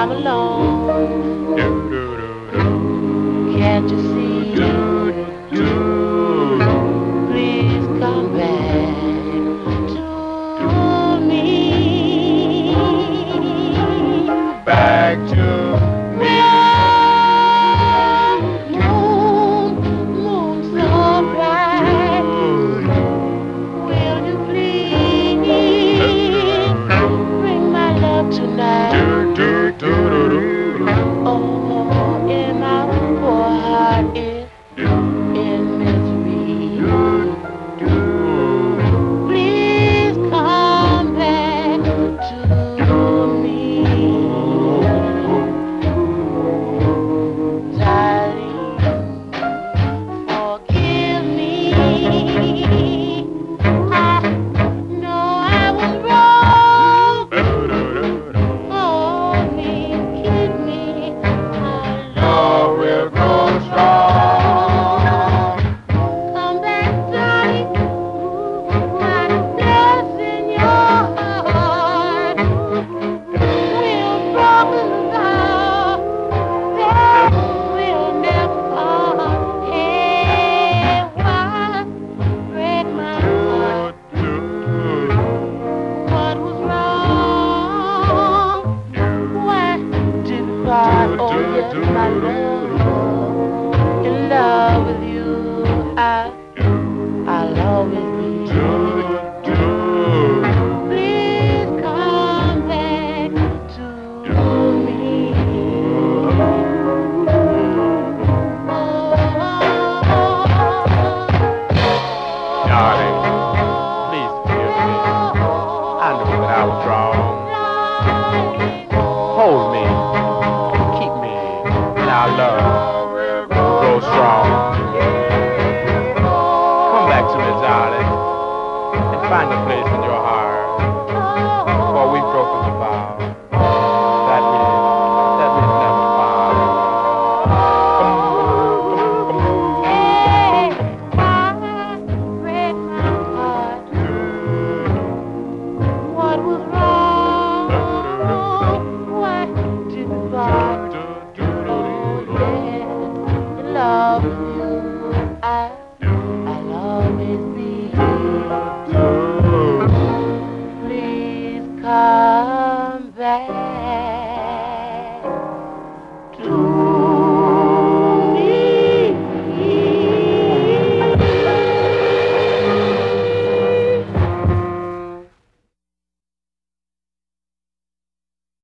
I'm alone. Can't you see? Please come back to me. Back to Moon, moon so bright. Will you please bring my love tonight? Oh, and my poor heart is in misery. Please come back to me, darling. Forgive me. I know I was wrong. Hold me, keep me. Our love will grow strong. Come back, darling. My place in your heart will broken love that will never part. Hey, why break my heart? What was wrong? Why did we part? Oh yes, my love, in love with you, I'll always be. Please come back to me. Darling, please forgive me. I knew that I was wrong. Hold me, keep me, and our love will grow strong. Come back to me, darling, and find a place in your heart. For we've broken the vow that we never part. Hey, why break my heart? What was wrong? Why did we part? Oh yeah, in love with you, I'll always be. Please come back.